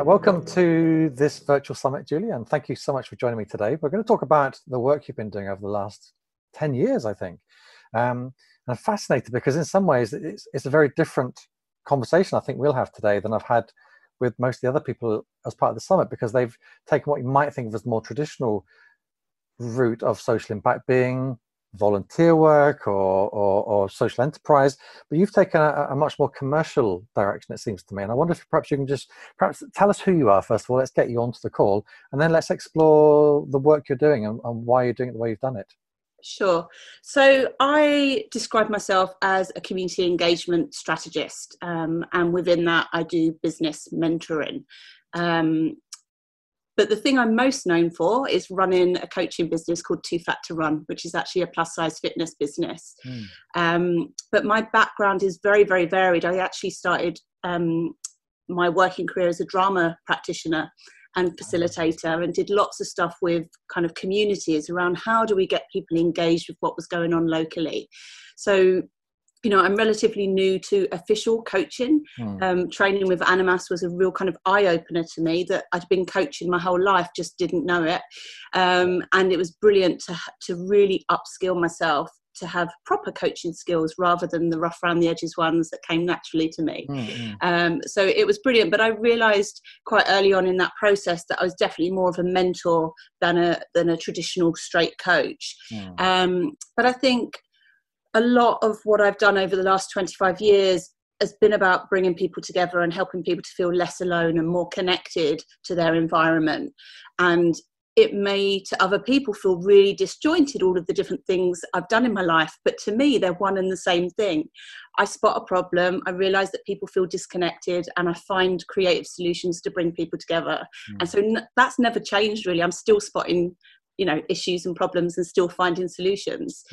Welcome to this virtual summit, Julie, and thank you so much for joining me today. We're going to talk about the work you've been doing over the last 10 years, I think. And I'm fascinated because in some ways it's a very different conversation I think we'll have today than I've had with most of the other people as part of the summit, because they've taken what you might think of as the more traditional route of social impact being volunteer work or social enterprise, but you've taken a much more commercial direction, it seems to me. And I wonder if perhaps you can just tell us who you are first of all. Let's get you onto the call, and then let's explore the work you're doing and why you're doing it the way you've done it. Sure. So I describe myself as a community engagement strategist, and within that I do business mentoring. But the thing I'm most known for is running a coaching business called Too Fat to Run, which is actually a plus size fitness business. But my background is very, very varied. I actually started my working career as a drama practitioner and facilitator, and did lots of stuff with kind of communities around how do we get people engaged with what was going on locally. So, you know, I'm relatively new to official coaching. Training with Animas was a real kind of eye-opener to me, that I'd been coaching my whole life, just didn't know it. And it was brilliant to really upskill myself, to have proper coaching skills rather than the rough around the edges ones that came naturally to me. So it was brilliant, but I realised quite early on in that process that I was definitely more of a mentor than a traditional straight coach. But I think a lot of what I've done over the last 25 years has been about bringing people together and helping people to feel less alone and more connected to their environment. And it may, to other people, feel really disjointed, all of the different things I've done in my life. But to me, they're one and the same thing. I spot a problem, I realise that people feel disconnected, and I find creative solutions to bring people together. And so that's never changed, really. I'm still spotting, you know, issues and problems and still finding solutions.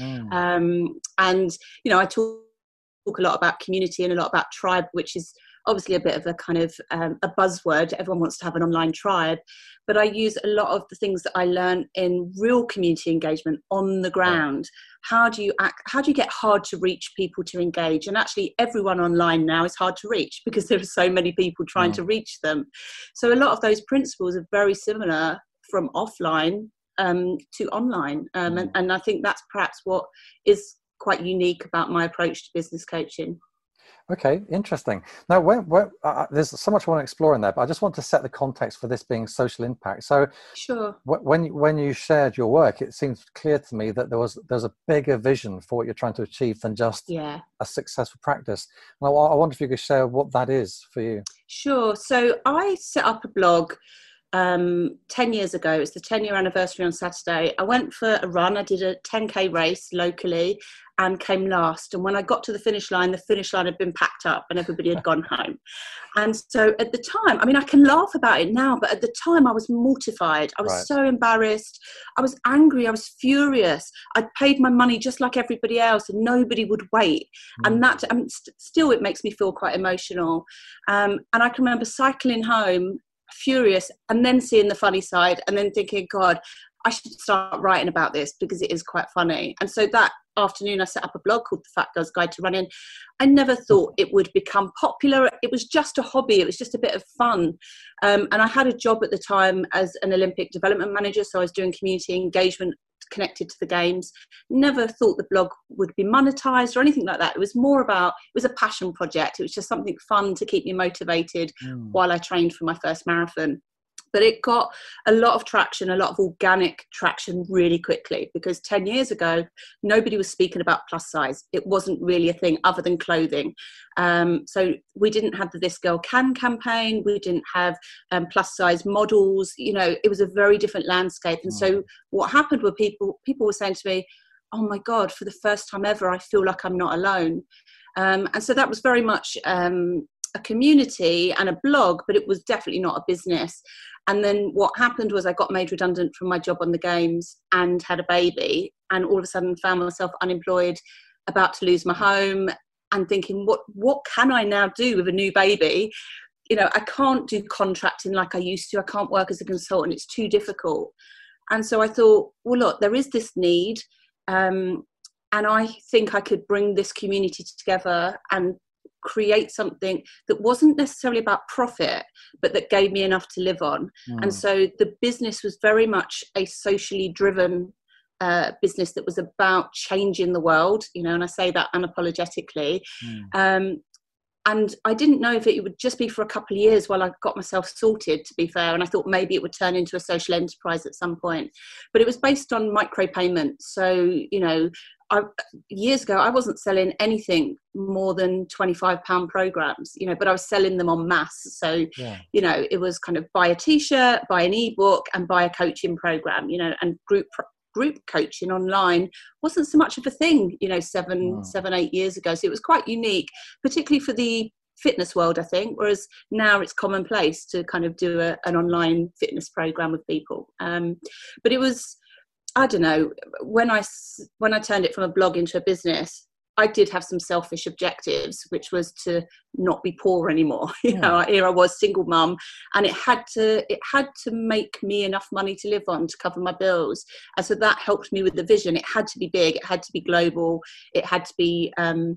And, you know, I talk a lot about community and a lot about tribe, which is obviously a bit of a kind of a buzzword. Everyone wants to have an online tribe, but I use a lot of the things that I learned in real community engagement on the ground. How do you get hard to reach people to engage? And actually everyone online now is hard to reach because there are so many people trying to reach them. So a lot of those principles are very similar from offline to online. And I think that's perhaps what is quite unique about my approach to business coaching. Okay, interesting. Now, there's so much I want to explore in there, but I just want to set the context for this being social impact. So, sure. When you shared your work, it seems clear to me that there's a bigger vision for what you're trying to achieve than just a successful practice. And I wonder if you could share what that is for you. Sure. So I set up a blog 10 years ago. It was the 10-year anniversary on Saturday. I went for a run. I did a 10k race locally and came last. And when I got to the finish line had been packed up and everybody had gone home. And so at the time, I mean, I can laugh about it now, but at the time I was mortified. I was so embarrassed. I was angry. I was furious. I'd paid my money just like everybody else and nobody would wait. And that, still, it makes me feel quite emotional. And I can remember cycling home furious and then seeing the funny side and then thinking, God, I should start writing about this because it is quite funny. And so that afternoon I set up a blog called The Fat Girl's Guide to Running. I never thought it would become popular. It was just a hobby. It was just a bit of fun. And I had a job at the time as an Olympic development manager. So I was doing community engagement connected to the games. Never thought the blog would be monetized or anything like that. It was more about, it was a passion project. It was just something fun to keep me motivated while I trained for my first marathon. But it got a lot of traction, a lot of organic traction really quickly, because 10 years ago, nobody was speaking about plus size. It wasn't really a thing other than clothing. So we didn't have the This Girl Can campaign. We didn't have plus size models. You know, it was a very different landscape. And so what happened were people were saying to me, oh my God, for the first time ever, I feel like I'm not alone. And so that was very much a community and a blog, but it was definitely not a business. And then what happened was I got made redundant from my job on the games and had a baby, and all of a sudden found myself unemployed, about to lose my home, and thinking, what can I now do with a new baby? You know, I can't do contracting like I used to. I can't work as a consultant. It's too difficult. And so I thought, well, look, there is this need. And I think I could bring this community together and create something that wasn't necessarily about profit, but that gave me enough to live on. And so the business was very much a socially driven business that was about changing the world, you know, and I say that unapologetically. And I didn't know if it would just be for a couple of years while I got myself sorted, to be fair. And I thought maybe it would turn into a social enterprise at some point. But it was based on micropayments. So, you know, years ago, I wasn't selling anything more than £25 programs, you know, but I was selling them en masse. So, you know, it was kind of buy a T-shirt, buy an ebook and buy a coaching program, you know, and group coaching online wasn't so much of a thing, you know, 8 years ago. So it was quite unique, particularly for the fitness world, I think, whereas now it's commonplace to kind of do an online fitness program with people. But it was, I don't know, when I turned it from a blog into a business, I did have some selfish objectives, which was to not be poor anymore. You know, here I was, single mum, and it had to make me enough money to live on to cover my bills. And so that helped me with the vision. It had to be big, it had to be global, it had to be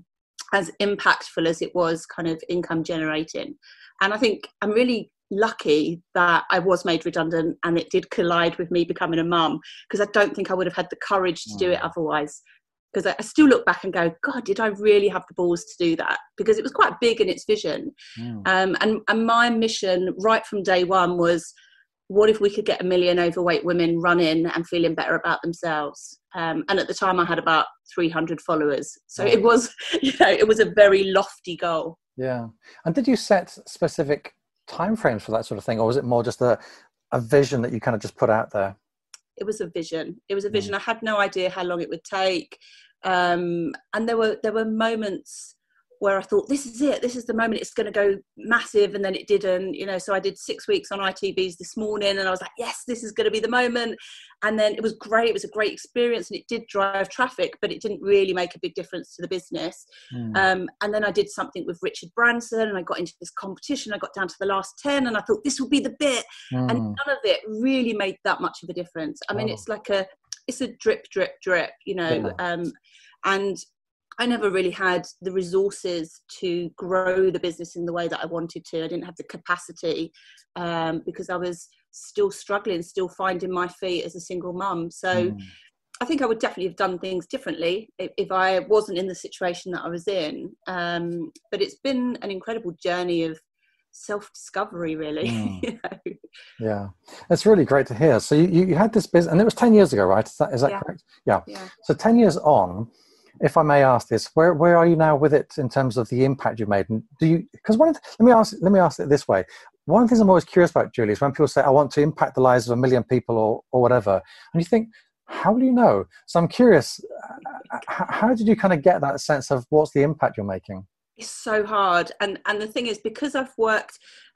as impactful as it was kind of income generating. And I think I'm really lucky that I was made redundant and it did collide with me becoming a mum, because I don't think I would have had the courage to do it otherwise. Because I still look back and go, God, did I really have the balls to do that? Because it was quite big in its vision. And my mission right from day one was, what if we could get 1 million overweight women running and feeling better about themselves? And at the time I had about 300 followers. So it was, you know, it was a very lofty goal. Yeah. And did you set specific timeframes for that sort of thing? Or was it more just a vision that you kind of just put out there? It was a vision. It was a vision. I had no idea how long it would take. And there were moments where I thought, this is it. This is the moment it's going to go massive. And then it didn't, you know, so I did 6 weeks on ITVs this morning and I was like, yes, this is going to be the moment. And then it was great. It was a great experience and it did drive traffic, but it didn't really make a big difference to the business. And then I did something with Richard Branson and I got into this competition. I got down to the last 10 and I thought this will be the bit. And none of it really made that much of a difference. I mean, it's like it's a drip, drip, drip, you know, and I never really had the resources to grow the business in the way that I wanted to. I didn't have the capacity because I was still struggling, still finding my feet as a single mum. So I think I would definitely have done things differently if I wasn't in the situation that I was in. But it's been an incredible journey of self-discovery, really. You know? Yeah, it's really great to hear. So you had this business, and it was 10 years ago, right? Is that correct? Yeah. So 10 years on, if I may ask this, where are you now with it in terms of the impact you've made? And do you, because let me ask it this way. One of the things I'm always curious about, Julie, is when people say, I want to impact the lives of 1 million people or whatever, and you think, how do you know? So I'm curious, how did you kind of get that sense of what's the impact you're making? It's so hard. And the thing is, because I've worked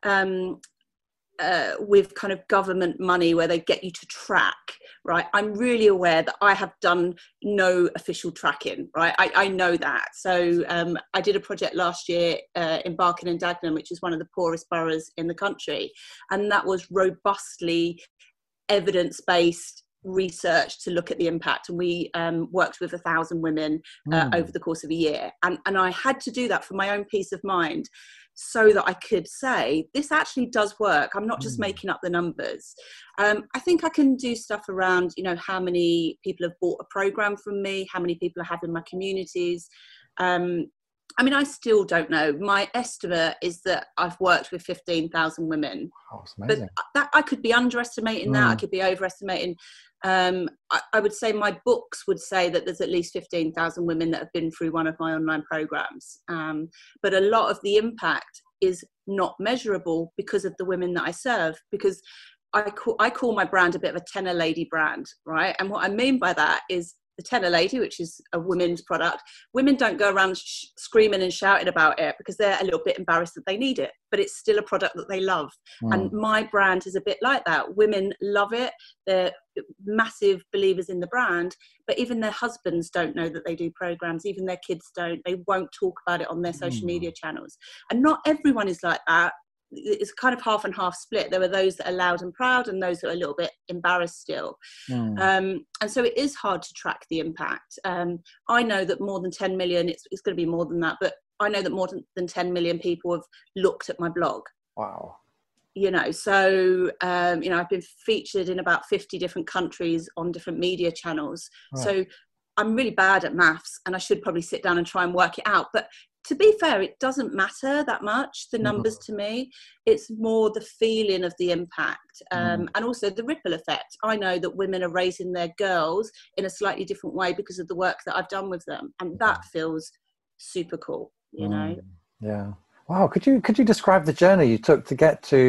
with kind of government money where they get you to track, right? I'm really aware that I have done no official tracking, right? I know that. So I did a project last year in Barking and Dagenham, which is one of the poorest boroughs in the country. And that was robustly evidence-based research to look at the impact, and we worked with 1,000 women over the course of a year, and I had to do that for my own peace of mind, so that I could say this actually does work. I'm not just making up the numbers. I think I can do stuff around, you know, how many people have bought a program from me, how many people I have in my communities. I mean, I still don't know. My estimate is that I've worked with 15,000 women. Oh, it's amazing. But that I could be underestimating that. I could be overestimating. I would say my books would say that there's at least 15,000 women that have been through one of my online programs. But a lot of the impact is not measurable because of the women that I serve, because I call my brand a bit of a tenor lady brand, right? And what I mean by that is the Tenor Lady, which is a women's product. Women don't go around screaming and shouting about it because they're a little bit embarrassed that they need it, but it's still a product that they love. And my brand is a bit like that. Women love it. They're massive believers in the brand, but even their husbands don't know that they do programs. Even their kids don't. They won't talk about it on their social media channels. And not everyone is like that. It's kind of half and half split. There are those that are loud and proud and those that are a little bit embarrassed still. And so it is hard to track the impact. I know that more than 10 million, it's going to be more than that, but I know that more than 10 million people have looked at my blog. Wow. You know, so, you know, I've been featured in about 50 different countries on different media channels. Right. So I'm really bad at maths, and I should probably sit down and try and work it out. But to be fair, it doesn't matter that much, the numbers to me. It's more the feeling of the impact, and also the ripple effect. I know that women are raising their girls in a slightly different way because of the work that I've done with them. And that feels super cool, you know? Yeah. Wow. Could you describe the journey you took to get to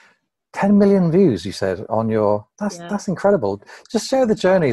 10 million views, you said, on your, that's incredible. Just share the journey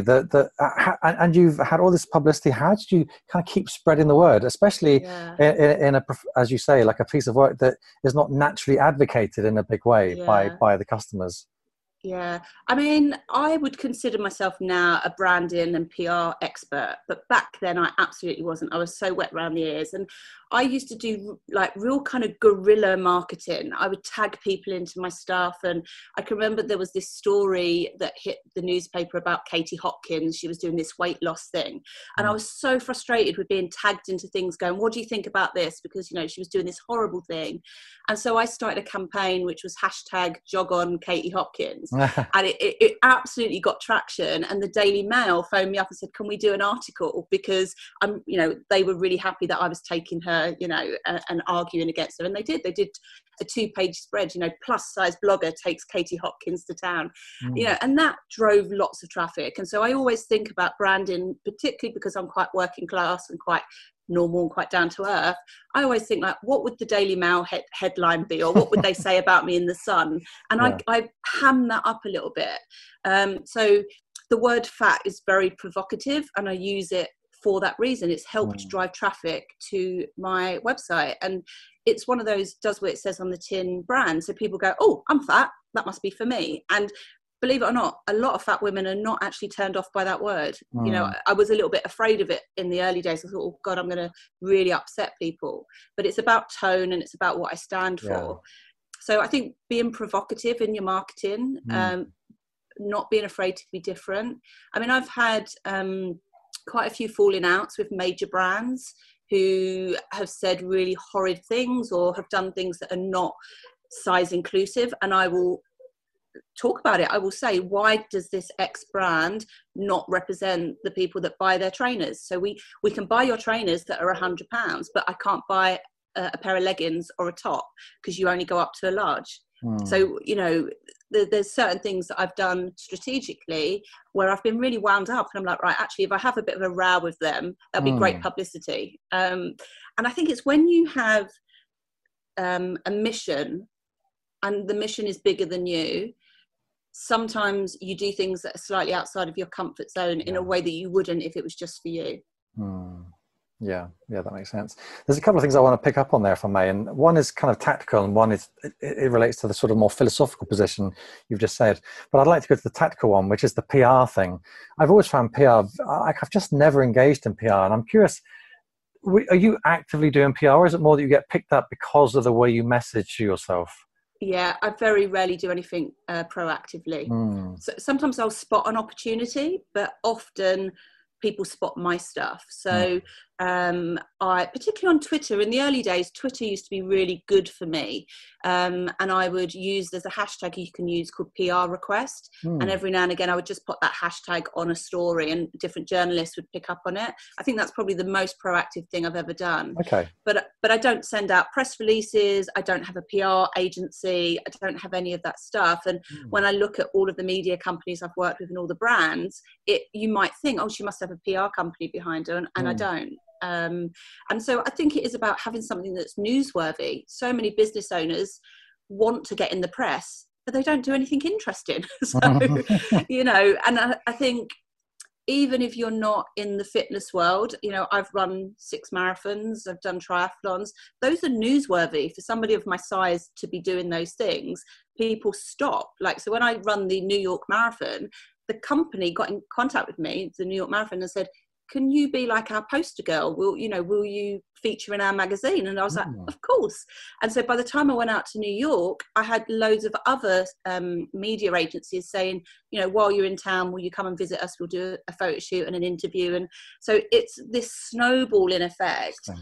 and you've had all this publicity. How did you kind of keep spreading the word, especially in a, as you say, like a piece of work that is not naturally advocated in a big way by the customers? Yeah, I mean, I would consider myself now a branding and PR expert, but back then I absolutely wasn't. I was so wet around the ears, and I used to do like real kind of guerrilla marketing. I would tag people into my stuff, and I can remember there was this story that hit the newspaper about Katie Hopkins. She was doing this weight loss thing, and I was so frustrated with being tagged into things going, what do you think about this? Because, you know, she was doing this horrible thing. And so I started a campaign which was #JogOnKatieHopkins. And it absolutely got traction, and the Daily Mail phoned me up and said, can we do an article, because you know, they were really happy that I was taking her, you know, and arguing against her. And they did a 2-page spread, you know, plus size blogger takes Katie Hopkins to town, you know, and that drove lots of traffic. And so I always think about branding, particularly because I'm quite working class and quite normal and quite down to earth. I always think, like, what would the Daily Mail headline be, or what would they say about me in the Sun? And I ham that up a little bit. So the word fat is very provocative, and I use it for that reason. It's helped drive traffic to my website, and it's one of those does what it says on the tin brand. So people go, oh, I'm fat, that must be for me. And believe it or not, a lot of fat women are not actually turned off by that word. You know, I was a little bit afraid of it in the early days. I thought, oh God, I'm going to really upset people. But it's about tone, and it's about what I stand for. So I think being provocative in your marketing, not being afraid to be different. I mean, I've had quite a few falling outs with major brands who have said really horrid things or have done things that are not size inclusive. And I will talk about it. I will say, why does this X brand not represent the people that buy their trainers? So we can buy your trainers that are £100, but I can't buy a pair of leggings or a top because you only go up to a large. So, you know, there's certain things that I've done strategically where I've been really wound up, and I'm like, right, actually, if I have a bit of a row with them, that'll be great publicity. And I think it's when you have a mission, and the mission is bigger than you, sometimes you do things that are slightly outside of your comfort zone in a way that you wouldn't if it was just for you. Yeah, that makes sense. There's a couple of things I want to pick up on there, if I may. And one is kind of tactical, and one is it relates to the sort of more philosophical position you've just said. But I'd like to go to the tactical one, which is the PR thing. I've always found PR, I've just never engaged in PR. And I'm curious, are you actively doing PR, or is it more that you get picked up because of the way you message yourself? Yeah, I very rarely do anything proactively. So sometimes I'll spot an opportunity, but often people spot my stuff. So I, particularly on Twitter, in the early days, Twitter used to be really good for me. And I would use, there's a hashtag you can use called PR request. And every now and again, I would just put that hashtag on a story, and different journalists would pick up on it. I think that's probably the most proactive thing I've ever done. Okay. But I don't send out press releases. I don't have a PR agency. I don't have any of that stuff. And when I look at all of the media companies I've worked with and all the brands, you might think, oh, she must have a PR company behind her, and I don't. And so I think it is about having something that's newsworthy. So many business owners want to get in the press, but they don't do anything interesting. So, you know, and I think even if you're not in the fitness world, you know, I've run 6 marathons, I've done triathlons. Those are newsworthy for somebody of my size to be doing those things. People stop. Like, so when I run the New York Marathon, the company got in contact with me, the New York Marathon, and said, can you be like our poster girl? Will you feature in our magazine? And I was like, of course. And so by the time I went out to New York, I had loads of other media agencies saying, you know, while you're in town, will you come and visit us? We'll do a photo shoot and an interview. And so it's this snowballing effect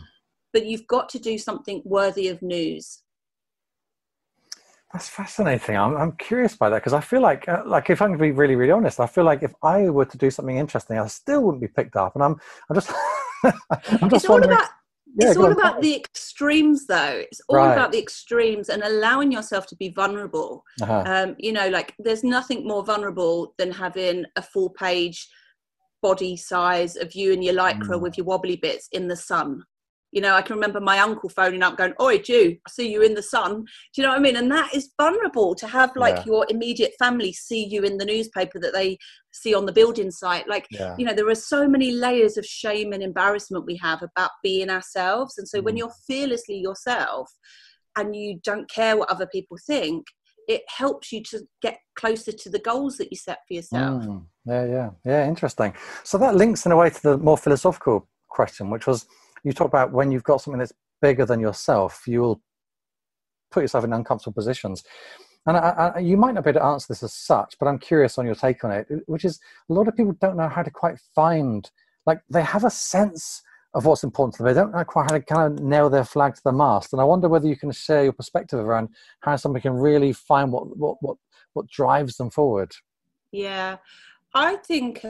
but you've got to do something worthy of news. That's fascinating. I'm curious by that, because I feel like if I'm going to be really, really honest, I feel like if I were to do something interesting, I still wouldn't be picked up. And I'm just, I'm just It's all wondering. about, Yeah, it's go all on. about the extremes, though. It's all Right. about the extremes and allowing yourself to be vulnerable. Uh-huh. You know, like there's nothing more vulnerable than having a full page body size of you in your lycra with your wobbly bits in the sun. You know, I can remember my uncle phoning up going, "Oi, Jew, I see you in the sun." Do you know what I mean? And that is vulnerable, to have like Yeah. your immediate family see you in the newspaper that they see on the building site. Like, Yeah. you know, there are so many layers of shame and embarrassment we have about being ourselves. And so when you're fearlessly yourself and you don't care what other people think, it helps you to get closer to the goals that you set for yourself. Yeah. Interesting. So that links in a way to the more philosophical question, which was, you talk about when you've got something that's bigger than yourself, you will put yourself in uncomfortable positions. And you might not be able to answer this as such, but I'm curious on your take on it, which is a lot of people don't know how to quite find, like they have a sense of what's important to them. They don't know quite how to kind of nail their flag to the mast. And I wonder whether you can share your perspective around how somebody can really find what drives them forward. Yeah, I think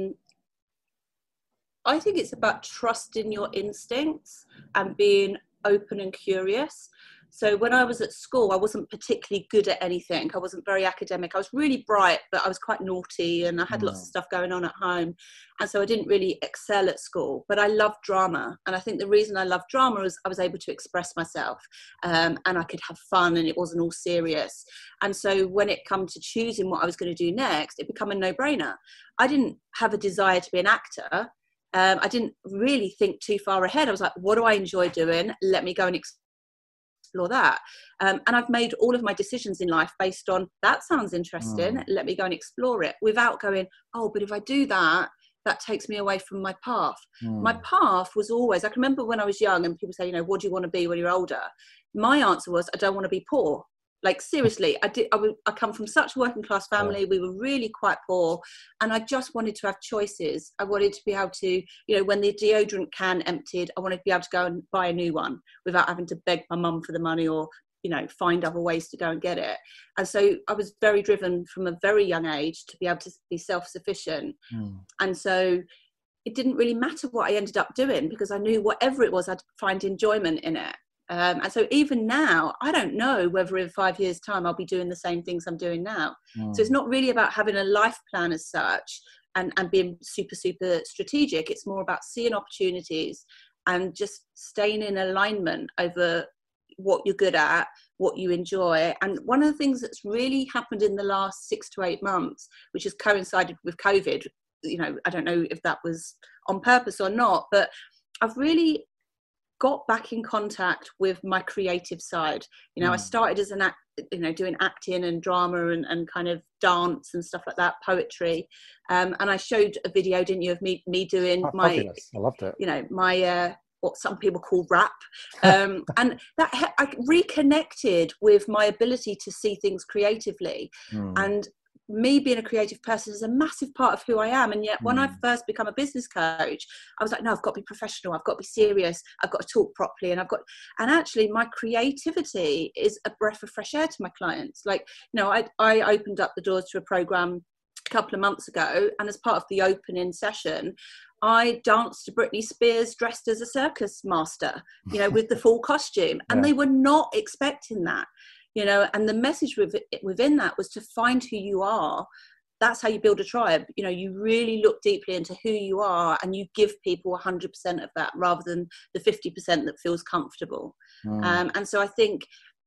it's about trusting your instincts and being open and curious. So when I was at school, I wasn't particularly good at anything. I wasn't very academic. I was really bright, but I was quite naughty and I had lots of stuff going on at home. And so I didn't really excel at school, but I loved drama. And I think the reason I loved drama was I was able to express myself, and I could have fun and it wasn't all serious. And so when it come to choosing what I was going to do next, it became a no-brainer. I didn't have a desire to be an actor. I didn't really think too far ahead. I was like, what do I enjoy doing? Let me go and explore that. And I've made all of my decisions in life based on, that sounds interesting. Let me go and explore it, without going, oh, but if I do that, that takes me away from my path. My path was always, I can remember when I was young and people say, you know, what do you want to be when you're older? My answer was, I don't want to be poor. Like, seriously, I come from such a working class family. We were really quite poor. And I just wanted to have choices. I wanted to be able to, you know, when the deodorant can emptied, I wanted to be able to go and buy a new one without having to beg my mum for the money or, you know, find other ways to go and get it. And so I was very driven from a very young age to be able to be self-sufficient. And so it didn't really matter what I ended up doing, because I knew whatever it was, I'd find enjoyment in it. And so even now, I don't know whether in 5 years' time I'll be doing the same things I'm doing now. So it's not really about having a life plan as such and being super, super strategic. It's more about seeing opportunities and just staying in alignment over what you're good at, what you enjoy. And one of the things that's really happened in the last 6 to 8 months, which has coincided with COVID, you know, I don't know if that was on purpose or not, but I've really got back in contact with my creative side. You know, I started as doing acting and drama and kind of dance and stuff like that, poetry. And I showed a video, didn't you, of me doing Fabulous. I loved it. You know, my what some people call rap. And that I reconnected with my ability to see things creatively. And me being a creative person is a massive part of who I am. And yet when I first become a business coach, I was like, no, I've got to be professional. I've got to be serious. I've got to talk properly. And actually my creativity is a breath of fresh air to my clients. Like, you know, I opened up the doors to a program a couple of months ago. And as part of the opening session, I danced to Britney Spears dressed as a circus master, you know, with the full costume. And they were not expecting that. You know, and the message within that was to find who you are. That's how you build a tribe. You know, you really look deeply into who you are and you give people 100% of that rather than the 50% that feels comfortable. And so I think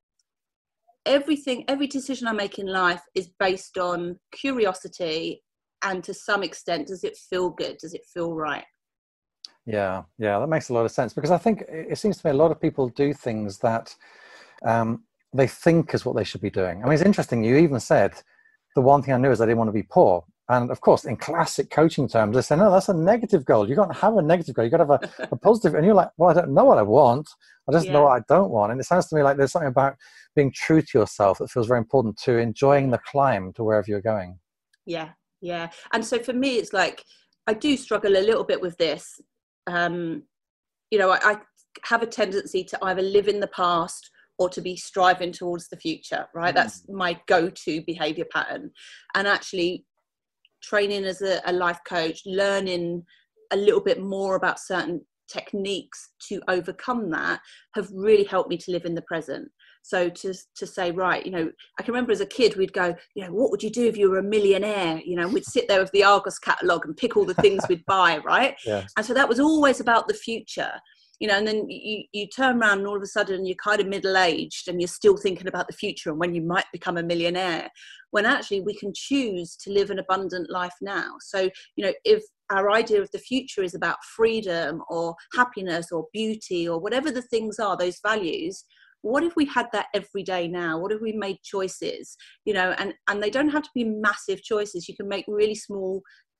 every decision I make in life is based on curiosity and, to some extent, does it feel good? Does it feel right? Yeah, that makes a lot of sense, because I think it seems to me a lot of people do things that they think is what they should be doing. I mean, it's interesting. You even said the one thing I knew is I didn't want to be poor. And of course, in classic coaching terms, they say, no, that's a negative goal. You can't have a negative goal. You got to have a positive. And you're like, well, I don't know what I want. I just know what I don't want. And it sounds to me like there's something about being true to yourself that feels very important to enjoying the climb to wherever you're going. Yeah. And so for me, it's like, I do struggle a little bit with this. You know, I have a tendency to either live in the past or to be striving towards the future, right? That's my go-to behavior pattern. And actually training as a life coach, learning a little bit more about certain techniques to overcome that have really helped me to live in the present. So to say, right, you know, I can remember as a kid, we'd go, you know, what would you do if you were a millionaire? You know, we'd sit there with the Argos catalogue and pick all the things we'd buy, right? Yes. And so that was always about the future, you know, and then you turn around and all of a sudden you're kind of middle-aged and you're still thinking about the future and when you might become a millionaire, when actually we can choose to live an abundant life now. So, you know, if our idea of the future is about freedom or happiness or beauty or whatever the things are, those values, what if we had that every day now? What if we made choices, you know, and they don't have to be massive choices. You can make really small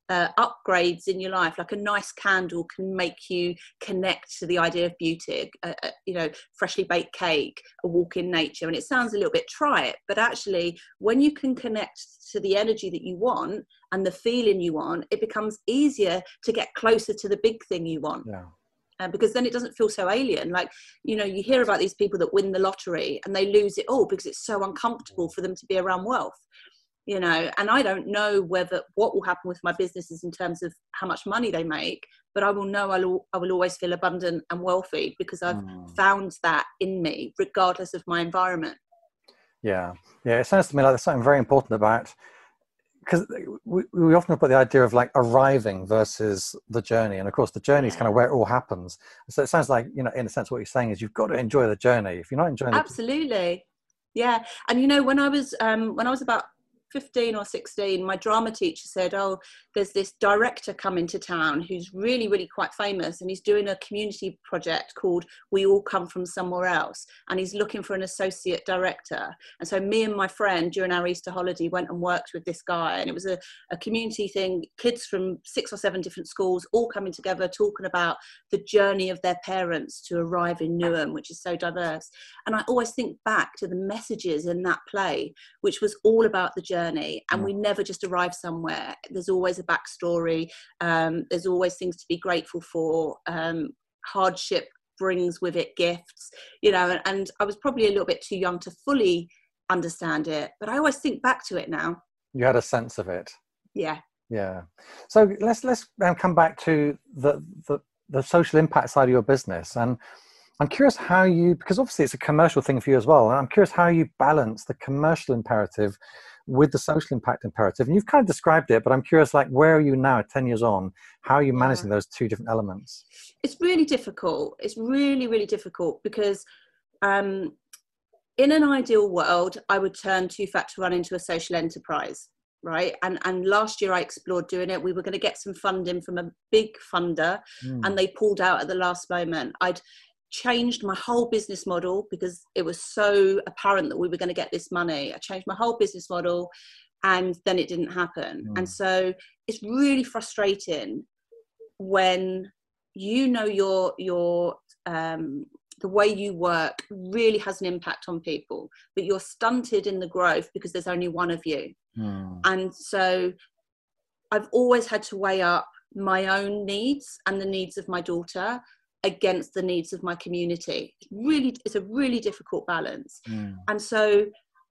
upgrades in your life. Like a nice candle can make you connect to the idea of beauty, you know, freshly baked cake, a walk in nature. And it sounds a little bit trite, but actually when you can connect to the energy that you want and the feeling you want, it becomes easier to get closer to the big thing you want. Yeah. Because then it doesn't feel so alien. Like, you know, you hear about these people that win the lottery and they lose it all because it's so uncomfortable for them to be around wealth, you know. And I don't know what will happen with my businesses in terms of how much money they make, but I will know I will always feel abundant and wealthy because I've found that in me, regardless of my environment. Yeah. Yeah. It sounds to me like there's something very important about, because we often put the idea of like arriving versus the journey. And of course the journey is kind of where it all happens. So it sounds like, you know, in a sense what you're saying is you've got to enjoy the journey. If you're not enjoying Absolutely. Yeah. And you know, when I was about 15 or 16, my drama teacher said, oh, there's this director coming to town who's really, really quite famous, and he's doing a community project called We All Come From Somewhere Else, and he's looking for an associate director. And so me and my friend during our Easter holiday went and worked with this guy, and it was a community thing, kids from 6 or 7 different schools all coming together talking about the journey of their parents to arrive in Newham, which is so diverse. And I always think back to the messages in that play, which was all about the journey. And we never just arrive somewhere. There's always a backstory. There's always things to be grateful for. Hardship brings with it gifts, you know, and I was probably a little bit too young to fully understand it, but I always think back to it now. You had a sense of it. Yeah. Yeah. So let's come back to the social impact side of your business. And I'm curious how you, because obviously it's a commercial thing for you as well, and I'm curious how you balance the commercial imperative with the social impact imperative. And you've kind of described it, but I'm curious, like, where are you now 10 years on? How are you managing those two different elements? It's really difficult. It's really, really difficult because in an ideal world, I would turn Too Fat to Run into a social enterprise, right? And last year I explored doing it. We were going to get some funding from a big funder and they pulled out at the last moment. I'd changed my whole business model because it was so apparent that we were going to get this money. I changed my whole business model and then it didn't happen. And so it's really frustrating when you know your the way you work really has an impact on people, but you're stunted in the growth because there's only one of you. And so I've always had to weigh up my own needs and the needs of my daughter against the needs of my community. It's a really difficult balance. And so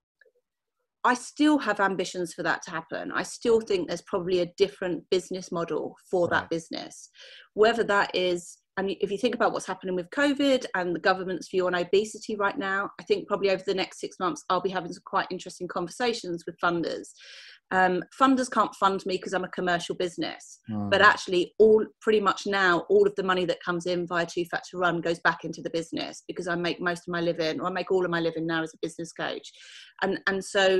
I still have ambitions for that to happen. I still think there's probably a different business model for that business, whether that is, I mean, if you think about what's happening with COVID and the government's view on obesity right now, I think probably over the next 6 months, I'll be having some quite interesting conversations with funders. Funders can't fund me because I'm a commercial business, but actually pretty much now, all of the money that comes in via Too Fat to Run goes back into the business because I make most of my living, or I make all of my living now as a business coach. And so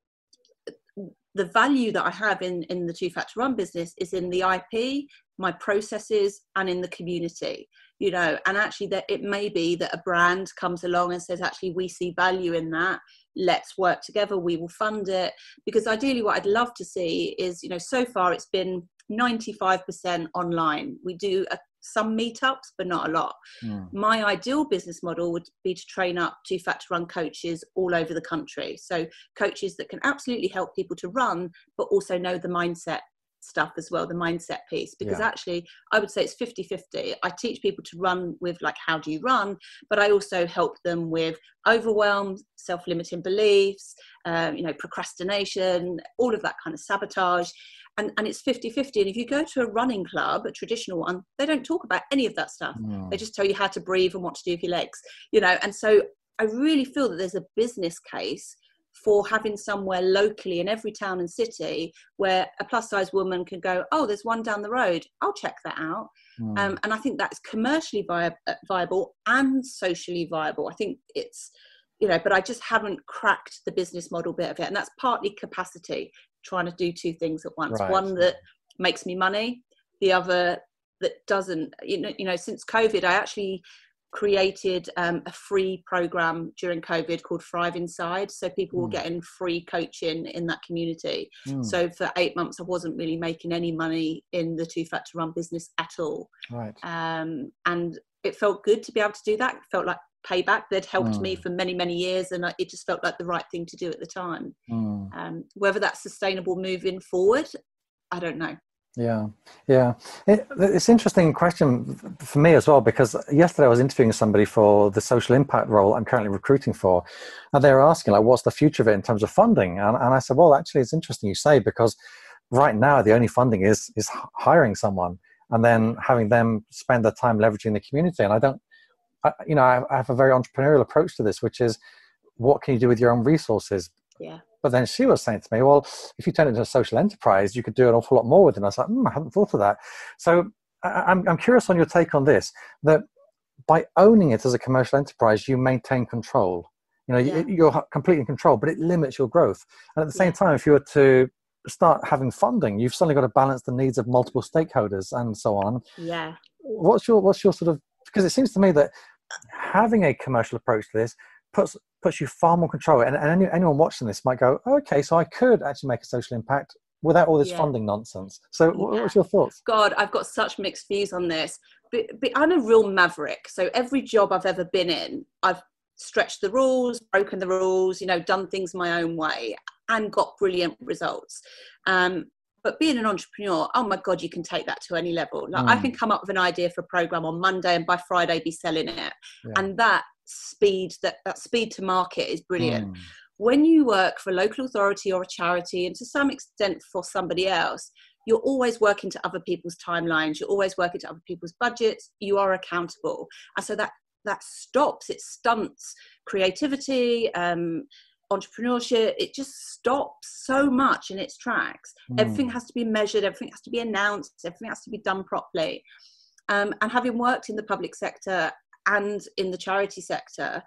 the value that I have in the Too Fat to Run business is in the IP, my processes, and in the community, you know. And actually that it may be that a brand comes along and says, actually, we see value in that. Let's work together. We will fund it. Because ideally what I'd love to see is, you know, so far it's been 95% online. We do some meetups, but not a lot. My ideal business model would be to train up Too Fat to Run coaches all over the country. So coaches that can absolutely help people to run, but also know the mindset stuff as well, the mindset piece, because actually I would say it's 50-50. I teach people to run with like, how do you run? But I also help them with overwhelm, self-limiting beliefs, procrastination, all of that kind of sabotage. And it's 50-50. And if you go to a running club, a traditional one, they don't talk about any of that stuff. They just tell you how to breathe and what to do with your legs, and so I really feel that there's a business case for having somewhere locally in every town and city where a plus size woman can go, oh, there's one down the road, I'll check that out. And I think that's commercially viable and socially viable. I think it's, but I just haven't cracked the business model bit of it. And that's partly capacity, trying to do two things at once. Right. One that makes me money, the other that doesn't. Since COVID, I actually created a free program during COVID called Thrive Inside, so people were getting free coaching in that community. So for 8 months I wasn't really making any money in the Too Fat to Run business at all. Right. And it felt good to be able to do that. It felt like payback. They'd helped me for many, many years, and it just felt like the right thing to do at the time. Whether that's sustainable moving forward, I don't know. Yeah. It's an interesting question for me as well, because yesterday I was interviewing somebody for the social impact role I'm currently recruiting for, and they were asking, like, what's the future of it in terms of funding? And I said, well, actually, it's interesting you say, because right now the only funding is hiring someone and then having them spend their time leveraging the community. And I have a very entrepreneurial approach to this, which is, what can you do with your own resources? Yeah. But then she was saying to me, well, if you turn it into a social enterprise, you could do an awful lot more with it. And I was like, I hadn't thought of that. So I'm curious on your take on this, that by owning it as a commercial enterprise, you maintain control. You're completely in control, but it limits your growth. And at the same time, if you were to start having funding, you've suddenly got to balance the needs of multiple stakeholders and so on. Yeah. What's your sort of, because it seems to me that having a commercial approach to this puts you far more control. And anyone watching this might go, oh, okay, so I could actually make a social impact without all this funding nonsense. So what's your thoughts? God, I've got such mixed views on this. But I'm a real maverick. So every job I've ever been in, I've stretched the rules, broken the rules, done things my own way and got brilliant results. But being an entrepreneur, oh my God, you can take that to any level. Like I can come up with an idea for a program on Monday and by Friday be selling it. And that speed to market is brilliant. When you work for a local authority or a charity, and to some extent for somebody else, you're always working to other people's timelines, you're always working to other people's budgets, you are accountable. And so that stunts creativity, entrepreneurship. It just stops so much in its tracks. Everything has to be measured, everything has to be announced, everything has to be done properly. And having worked in the public sector and in the charity sector,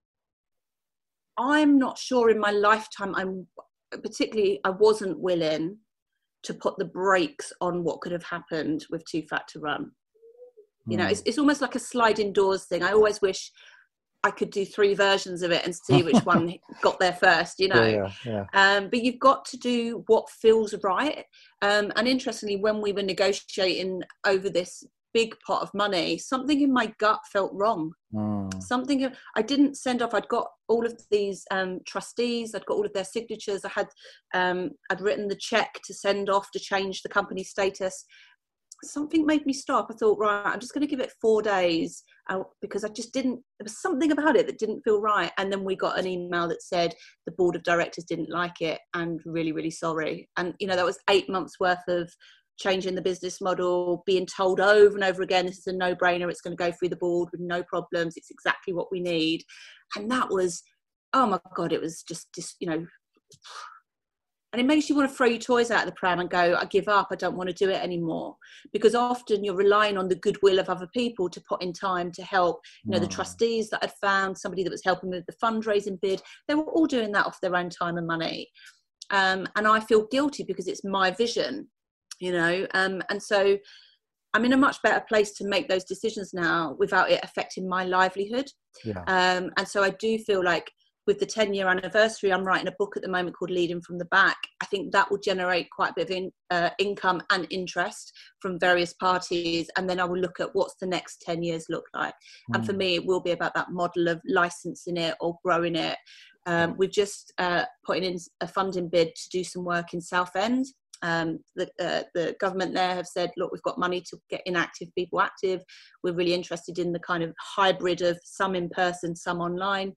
I'm not sure in my lifetime I wasn't willing to put the brakes on what could have happened with Too Fat to Run. It's almost like a sliding doors thing. I always wish I could do 3 versions of it and see which one got there first, but you've got to do what feels right. And interestingly, when we were negotiating over this big pot of money, something in my gut felt wrong. Something I didn't send off. I'd got all of these trustees, I'd got all of their signatures, I'd written the check to send off to change the company status. Something made me stop. I thought, right, I'm just going to give it 4 days because there was something about it that didn't feel right. And then we got an email that said the board of directors didn't like it and really, really sorry. And, that was 8 months worth of changing the business model, being told over and over again, this is a no-brainer, it's going to go through the board with no problems, it's exactly what we need. And that was, oh my God, it was just and it makes you want to throw your toys out of the pram and go, I give up, I don't want to do it anymore. Because often you're relying on the goodwill of other people to put in time to help. The trustees that I'd found, somebody that was helping with the fundraising bid, they were all doing that off their own time and money. And I feel guilty because it's my vision, and so I'm in a much better place to make those decisions now without it affecting my livelihood. And so I do feel like with the 10-year anniversary, I'm writing a book at the moment called Leading from the Back. I think that will generate quite a bit of income and interest from various parties. And then I will look at what's the next 10 years look like. And for me, it will be about that model of licensing it or growing it. We've just putting in a funding bid to do some work in Southend. The government there have said, look, we've got money to get inactive people active. We're really interested in the kind of hybrid of some in person, some online.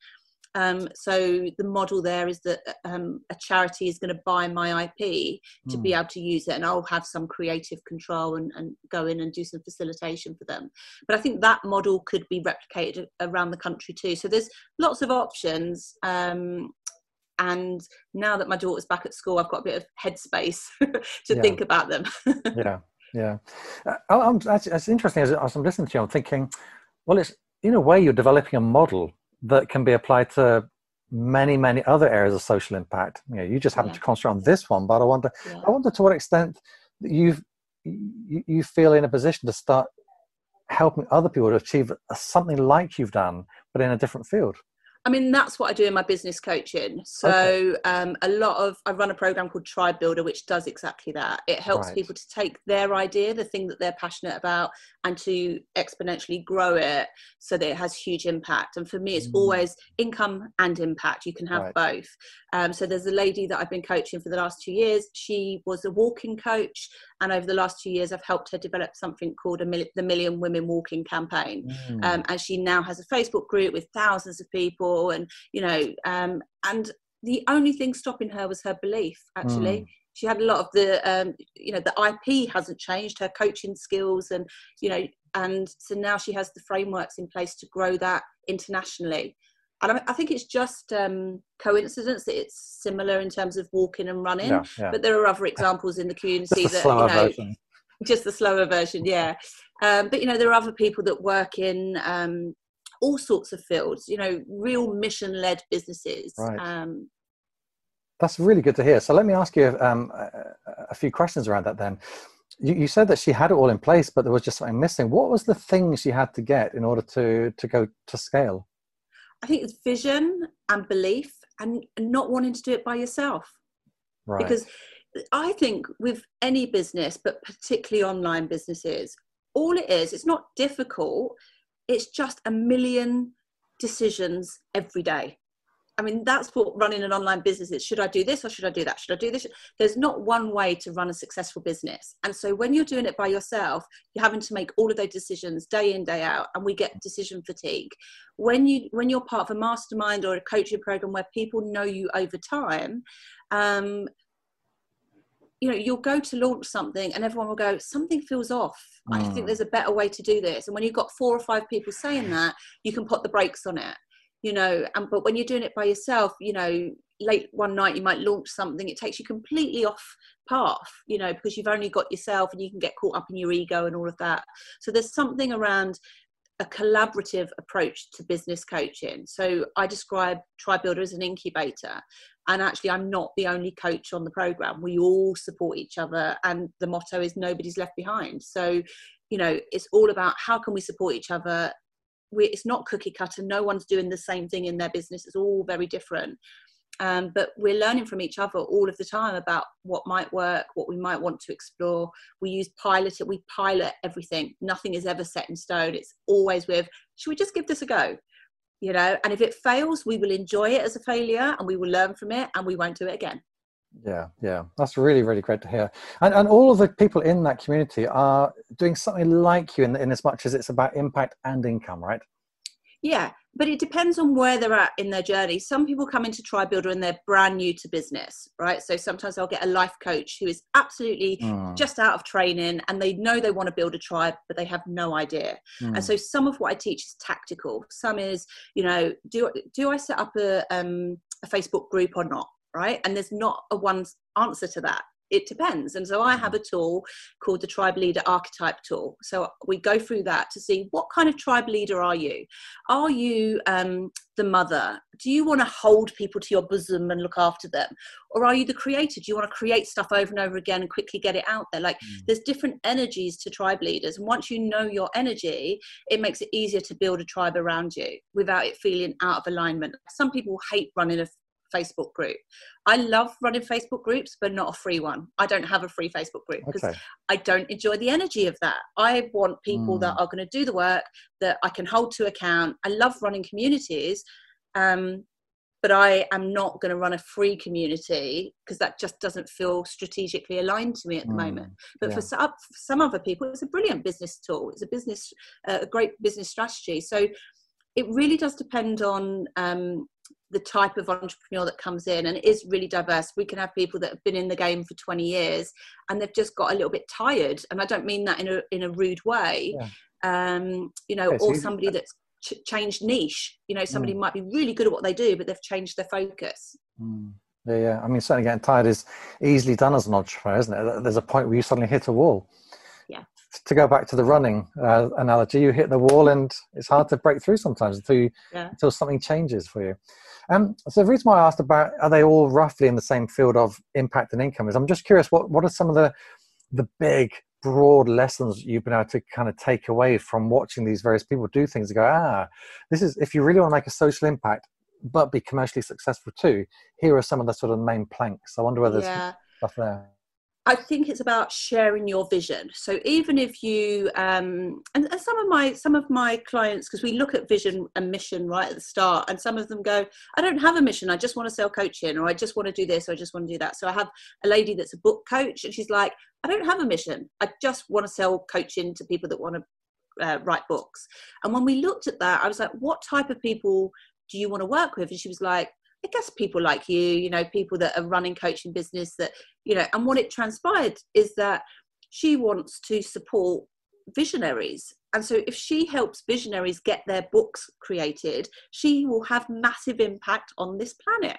So the model there is that a charity is going to buy my IP to be able to use it, and I'll have some creative control and go in and do some facilitation for them. But I think that model could be replicated around the country too. So there's lots of options. And now that my daughter's back at school, I've got a bit of headspace to think about them. Yeah. It's interesting as I'm listening to you. I'm thinking, well, it's in a way you're developing a model that can be applied to many, many other areas of social impact. You just happen to concentrate on this one, but I wonder to what extent that you feel in a position to start helping other people to achieve something like you've done, but in a different field. I mean, that's what I do in my business coaching. So I run a program called Tribe Builder, which does exactly that. It helps people to take their idea, the thing that they're passionate about, and to exponentially grow it so that it has huge impact. And for me, it's always income and impact. You can have both. So there's a lady that I've been coaching for the last 2 years. She was a walking coach. And over the last 2 years, I've helped her develop something called the Million Women Walking Campaign. And she now has a Facebook group with thousands of people. And and the only thing stopping her was her belief. Actually, she had a lot of the IP hasn't changed, her coaching skills, and and so now she has the frameworks in place to grow that internationally. And I think it's just coincidence that it's similar in terms of walking and running, but there are other examples in the community just the slower version. But there are other people that work in all sorts of fields, real mission-led businesses. That's really good to hear. So let me ask you a few questions around that then. You said that she had it all in place, but there was just something missing. What was the thing she had to get in order to go to scale? I think it's vision and belief and not wanting to do it by yourself. Because I think with any business, but particularly online businesses, all it is, it's not difficult. It's just a million decisions every day. I mean, that's what running an online business is. Should I do this or should I do that? Should I do this? There's not one way to run a successful business. And so when you're doing it by yourself, you're having to make all of those decisions day in, day out, and we get decision fatigue. When you're part of a mastermind or a coaching program where people know you over time, you'll go to launch something and everyone will go, something feels off. I think there's a better way to do this. And when you've got 4 or 5 people saying that, you can put the brakes on it, but when you're doing it by yourself, late one night, you might launch something. It takes you completely off path, because you've only got yourself and you can get caught up in your ego and all of that. So there's something around a collaborative approach to business coaching. So I describe Tribe Builder as an incubator. And actually, I'm not the only coach on the program. We all support each other. And the motto is nobody's left behind. So, it's all about how can we support each other. It's not cookie cutter. No one's doing the same thing in their business. It's all very different. But we're learning from each other all of the time about what might work, what we might want to explore. We pilot everything. Nothing is ever set in stone. It's always should we just give this a go? And if it fails, we will enjoy it as a failure and we will learn from it and we won't do it again. Yeah. That's really, really great to hear. And all of the people in that community are doing something like you in as much as it's about impact and income, right? Yeah, but it depends on where they're at in their journey. Some people come into Tribe Builder and they're brand new to business, right? So sometimes I'll get a life coach who is absolutely just out of training and they know they want to build a tribe, but they have no idea. And so some of what I teach is tactical. Some is, do I set up a Facebook group or not, right? And there's not a one answer to that. It depends. And so I have a tool called the Tribe Leader Archetype tool. So we go through that to see what kind of tribe leader are you? Are you the mother? Do you want to hold people to your bosom and look after them? Or are you the creator? Do you want to create stuff over and over again and quickly get it out there? There's different energies to tribe leaders. And once you know your energy, it makes it easier to build a tribe around you without it feeling out of alignment. Some people hate running a Facebook group. I love running Facebook groups, but not a free one. I don't have a free Facebook group because I don't enjoy the energy of that. I want people that are going to do the work, that I can hold to account. I love running communities, but I am not going to run a free community because that just doesn't feel strategically aligned to me at the moment. But for some other people, it's a brilliant business tool. It's a great business strategy. So it really does depend on the type of entrepreneur that comes in, and it is really diverse. We can have people that have been in the game for 20 years and they've just got a little bit tired, and I don't mean that in a rude way. Or somebody that's changed niche. Somebody might be really good at what they do, but they've changed their focus. I mean, certainly getting tired is easily done as an entrepreneur, isn't it? There's a point where you suddenly hit a wall. To go back to the running analogy, you hit the wall and it's hard to break through sometimes until something changes for you. So the reason why I asked about, are they all roughly in the same field of impact and income, is I'm just curious, what are some of the big, broad lessons you've been able to kind of take away from watching these various people do things and go, this is, if you really want to make a social impact, but be commercially successful too, here are some of the sort of main planks. I wonder whether there's stuff there. I think it's about sharing your vision. So even if you and some of my clients, because we look at vision and mission right at the start, and some of them go, I don't have a mission, I just want to sell coaching, or I just want to do this, or I just want to do that. So I have a lady that's a book coach, and she's like, I don't have a mission, I just want to sell coaching to people that want to write books. And when we looked at that, I was like, what type of people do you want to work with? And she was like, I guess people like you, people that are running coaching business that, and what it transpired is that she wants to support visionaries. And so if she helps visionaries get their books created, she will have massive impact on this planet.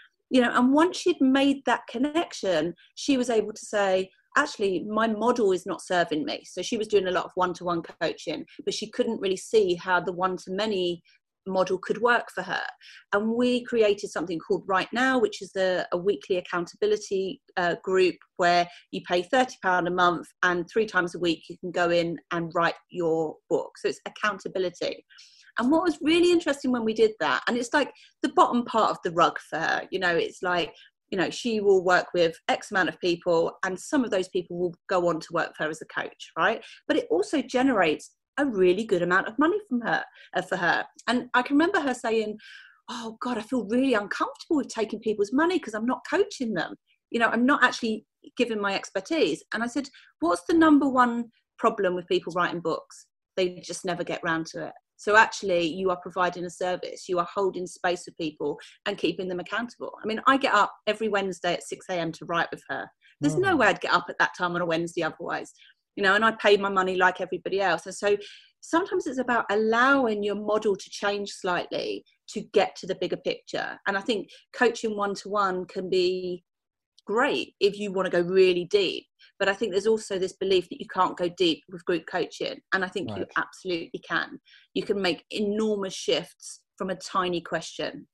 And once she'd made that connection, she was able to say, actually, my model is not serving me. So she was doing a lot of one-to-one coaching, but she couldn't really see how the one-to-many model could work for her. And we created something called Right Now, which is a weekly accountability group where you pay £30 a month, and 3 times a week you can go in and write your book. So it's accountability. And what was really interesting when we did that, and it's like the bottom part of the rug for her, it's like, she will work with X amount of people, and some of those people will go on to work for her as a coach, right? But it also generates a really good amount of money from her for her. And I can remember her saying, oh God, I feel really uncomfortable with taking people's money because I'm not coaching them. I'm not actually giving my expertise. And I said, what's the number one problem with people writing books? They just never get round to it. So actually you are providing a service, you are holding space for people and keeping them accountable. I mean, I get up every Wednesday at 6 a.m. to write with her. There's no way I'd get up at that time on a Wednesday otherwise. And I pay my money like everybody else. And so sometimes it's about allowing your model to change slightly to get to the bigger picture. And I think coaching one-to-one can be great if you want to go really deep. But I think there's also this belief that you can't go deep with group coaching. And I think you absolutely can. You can make enormous shifts from a tiny question,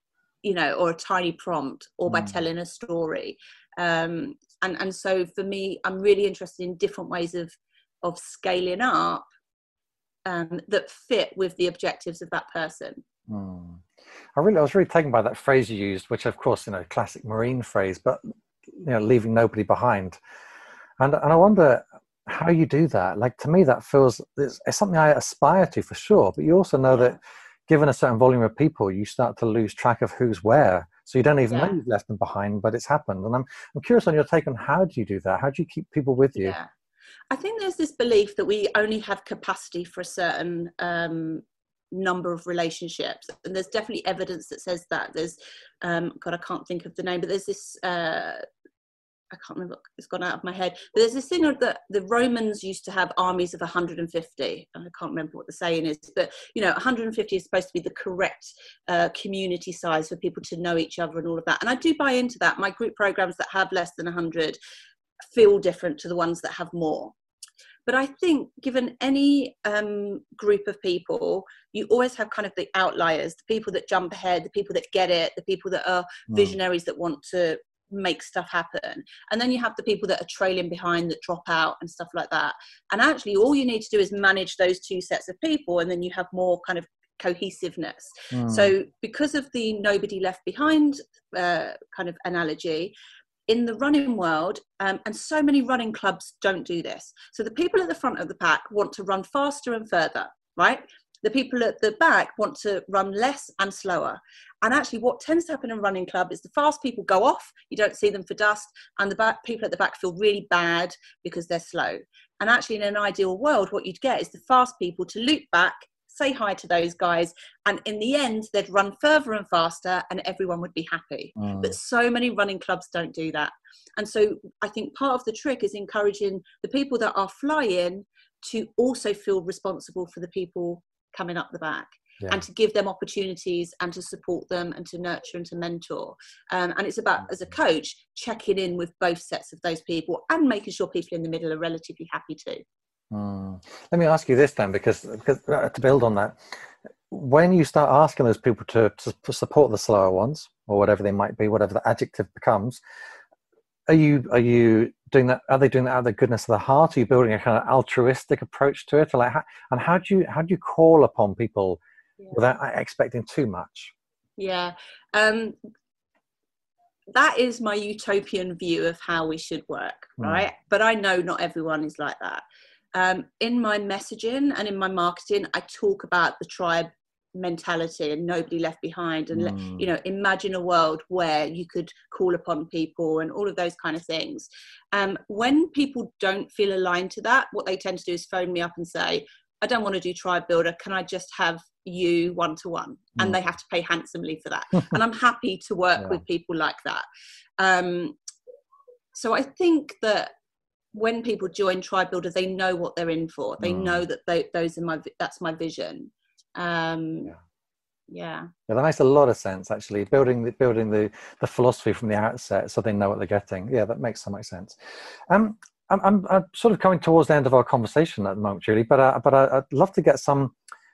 or a tiny prompt, or by telling a story. And so for me, I'm really interested in different ways of scaling up that fit with the objectives of that person. I was really taken by that phrase you used, which of course, classic Marine phrase, but leaving nobody behind. And I wonder how you do that. Like, to me, that feels it's something I aspire to for sure. But you also know that given a certain volume of people, you start to lose track of who's where. So you don't even know you've left them behind, but it's happened. And I'm curious on your take on how do you do that? How do you keep people with you? Yeah, I think there's this belief that we only have capacity for a certain number of relationships. And there's definitely evidence that says that. There's, I can't think of the name, but there's this, I can't remember, it's gone out of my head. But there's this thing that the Romans used to have armies of 150. I can't remember what the saying is, but 150 is supposed to be the correct community size for people to know each other and all of that. And I do buy into that. My group programs that have less than 100 feel different to the ones that have more. But I think given any group of people, you always have kind of the outliers, the people that jump ahead, the people that get it, the people that are visionaries that want to make stuff happen. And then you have the people that are trailing behind, that drop out and stuff like that. And actually all you need to do is manage those two sets of people, and then you have more kind of cohesiveness. So because of the nobody left behind kind of analogy, in the running world, and so many running clubs don't do this. So the people at the front of the pack want to run faster and further, right? The people at the back want to run less and slower. And actually what tends to happen in running club is the fast people go off, you don't see them for dust, and the people at the back feel really bad because they're slow. And actually in an ideal world, what you'd get is the fast people to loop back, say hi to those guys, and in the end they'd run further and faster and everyone would be happy. But so many running clubs don't do that. And so I think part of the trick is encouraging the people that are flying to also feel responsible for the people coming up the back. Yeah. And to give them opportunities and to support them and to nurture and to mentor. And it's about, as a coach, checking in with both sets of those people and making sure people in the middle are relatively happy too. Let me ask you this then, because to build on that, when you start asking those people to support the slower ones, or whatever they might be, whatever the adjective becomes, are you doing that? Are they doing that out of the goodness of the heart? Are you building a kind of altruistic approach to it? Or like, how do you call upon people without expecting too much? Yeah. That is my utopian view of how we should work, right? But I know not everyone is like that. In my messaging and in my marketing, I talk about the tribe mentality and nobody left behind, and imagine a world where you could call upon people and all of those kind of things. When people don't feel aligned to that, what they tend to do is phone me up and say, I don't want to do tribe builder, can I just have you one-to-one? And they have to pay handsomely for that. And I'm happy to work with people like that. So I think that when people join Tribe Builder, they know what they're in for. They know that that's my vision. That makes a lot of sense, actually. Building the philosophy from the outset, so they know what they're getting. Yeah, that makes so much sense. I'm sort of coming towards the end of our conversation at the moment, Julie, but I'd love to get some,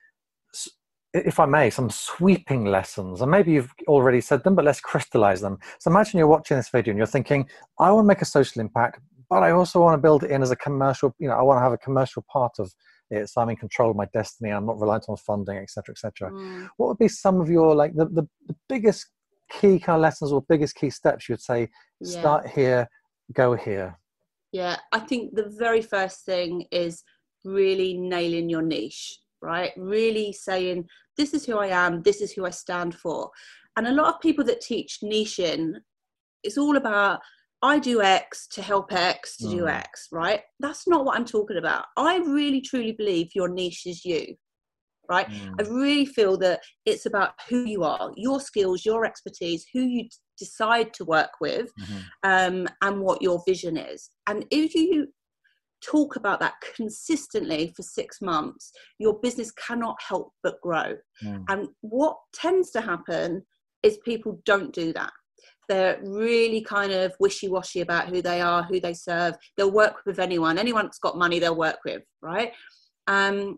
if I may, some sweeping lessons. And maybe you've already said them, but let's crystallize them. So imagine you're watching this video and you're thinking, I want to make a social impact, but I also want to build it in as a commercial, I want to have a commercial part of it, so I'm in control of my destiny, I'm not reliant on funding, etc., etc. What would be some of your, like, the biggest key kind of lessons or biggest key steps you'd say, start here, go here? Yeah, I think the very first thing is really nailing your niche, right? Really saying, this is who I am, this is who I stand for. And a lot of people that teach niching, it's all about, I do X to help X to do X, right? That's not what I'm talking about. I really, truly believe your niche is you, right? I really feel that it's about who you are, your skills, your expertise, who you decide to work with, and what your vision is. And if you talk about that consistently for 6 months, your business cannot help but grow. And what tends to happen is people don't do that. They're really kind of wishy-washy about who they are, who they serve. They'll work with anyone that's got money they'll work with, right? And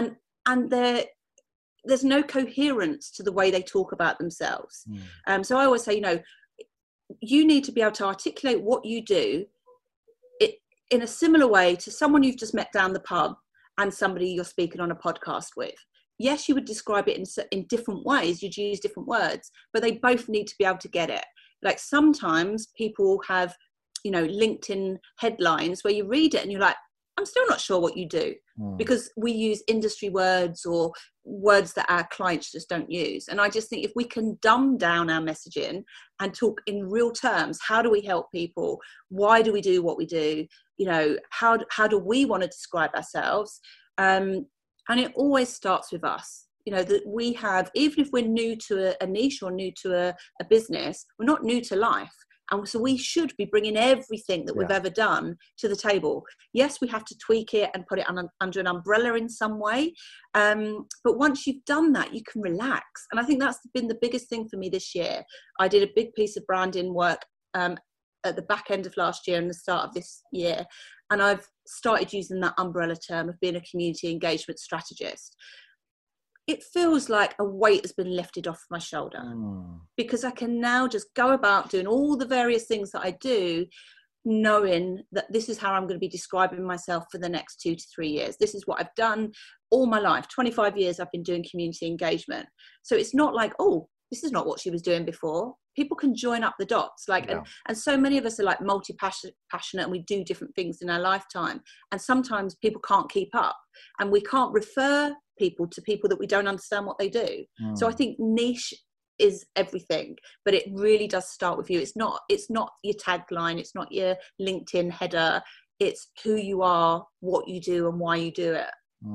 there's no coherence to the way they talk about themselves. So I always say, you need to be able to articulate what you do in a similar way to someone you've just met down the pub and somebody you're speaking on a podcast with. Yes, you would describe it in different ways, you'd use different words, but they both need to be able to get it. Like sometimes people have, LinkedIn headlines where you read it and you're like, I'm still not sure what you do, because we use industry words or words that our clients just don't use. And I just think if we can dumb down our messaging and talk in real terms, how do we help people? Why do we do what we do? How do we want to describe ourselves? And it always starts with us. That we have, even if we're new to a niche or new to a business, we're not new to life. And so we should be bringing everything that we've ever done to the table. Yes, we have to tweak it and put it under an umbrella in some way. But once you've done that, you can relax. And I think that's been the biggest thing for me this year. I did a big piece of branding work at the back end of last year and the start of this year. And I've started using that umbrella term of being a community engagement strategist. It feels like a weight has been lifted off my shoulder, because I can now just go about doing all the various things that I do, knowing that this is how I'm going to be describing myself for the next 2 to 3 years. This is what I've done all my life. 25 years I've been doing community engagement. So it's not like, oh, this is not what she was doing before. People can join up the dots. And so many of us are like multi-passionate and we do different things in our lifetime. And sometimes people can't keep up, and we can't refer people to people that we don't understand what they do. So I think niche is everything, but it really does start with you. It's not your tagline, it's not your LinkedIn header, it's who you are, what you do, and why you do it.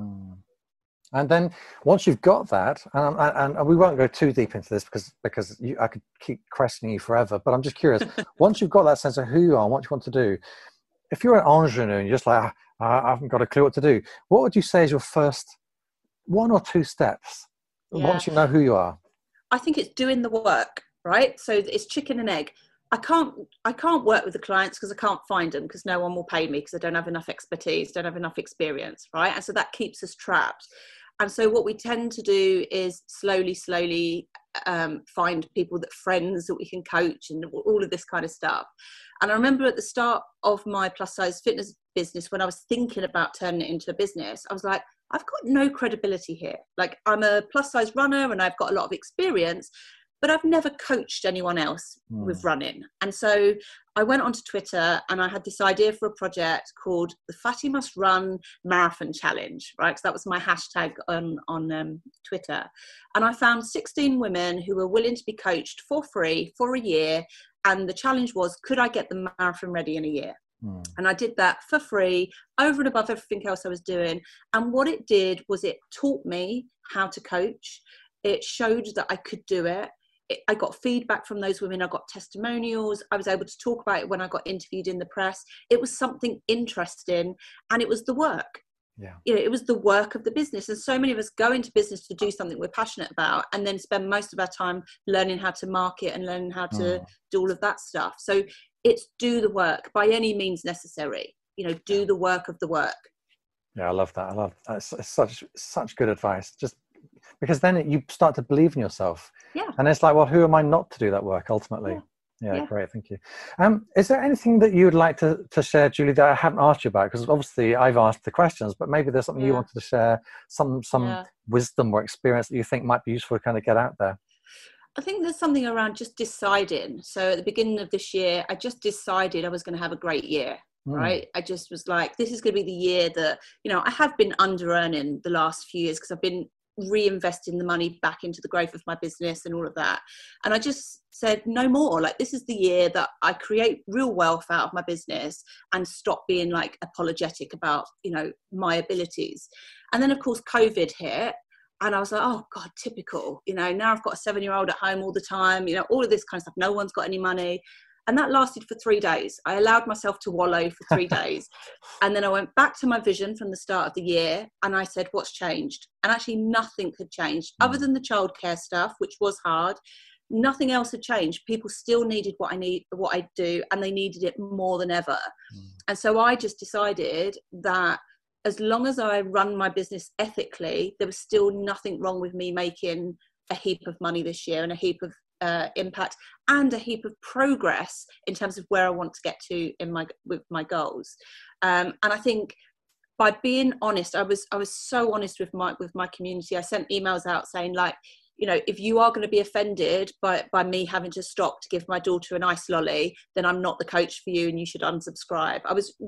And then once you've got that, and we won't go too deep into this because I could keep questioning you forever, but I'm just curious, once you've got that sense of who you are and what you want to do, if you're an ingenue and you're just like, I haven't got a clue what to do, what would you say is your first 1 or 2 steps once you know who you are? I think it's doing the work, right? So it's chicken and egg. I can't work with the clients because I can't find them, because no one will pay me because I don't have enough expertise, don't have enough experience, right? And so that keeps us trapped. And so what we tend to do is slowly find friends that we can coach and all of this kind of stuff. And I remember at the start of my plus size fitness business, when I was thinking about turning it into a business, I was like, I've got no credibility here. Like, I'm a plus size runner and I've got a lot of experience, but I've never coached anyone else with running. And so I went onto Twitter and I had this idea for a project called the Fatty Must Run Marathon Challenge, right? Because that was my hashtag on Twitter. And I found 16 women who were willing to be coached for free for a year. And the challenge was, could I get the marathon ready in a year? And I did that for free, over and above everything else I was doing. And what it did was it taught me how to coach. It showed that I could do it. I got feedback from those women. I got testimonials. I was able to talk about it when I got interviewed in the press. It was something interesting, and it was the work. Yeah. You know, it was the work of the business. And so many of us go into business to do something we're passionate about, and then spend most of our time learning how to market and learning how to do all of that stuff. So it's do the work by any means necessary. You know, do the work of the work. Yeah, I love that. I love that. It's such good advice. Just because then you start to believe in yourself. Yeah. And it's like, well, who am I not to do that work ultimately? Yeah, great. Thank you. Is there anything that you would like to share, Julie, that I haven't asked you about? Because obviously I've asked the questions, but maybe there's something you wanted to share, some wisdom or experience that you think might be useful to kind of get out there. I think there's something around just deciding. So at the beginning of this year, I just decided I was going to have a great year. Right. I just was like, this is going to be the year that, you know, I have been under earning the last few years because I've been reinvesting the money back into the growth of my business and all of that. And I just said, no more. Like, this is the year that I create real wealth out of my business and stop being like apologetic about, you know, my abilities. And then of course, COVID hit. And I was like, oh God, typical, you know, now I've got a 7-year-old at home all the time, you know, all of this kind of stuff. No one's got any money. And that lasted for 3 days. I allowed myself to wallow for 3 days. And then I went back to my vision from the start of the year. And I said, what's changed? And actually nothing had changed other than the childcare stuff, which was hard. Nothing else had changed. People still needed what I do, and they needed it more than ever. And so I just decided that as long as I run my business ethically, there was still nothing wrong with me making a heap of money this year and a heap of impact and a heap of progress in terms of where I want to get to with my goals. And I think by being honest, I was so honest with my community. I sent emails out saying, like, you know, if you are going to be offended by me having to stop to give my daughter an ice lolly, then I'm not the coach for you and you should unsubscribe. I was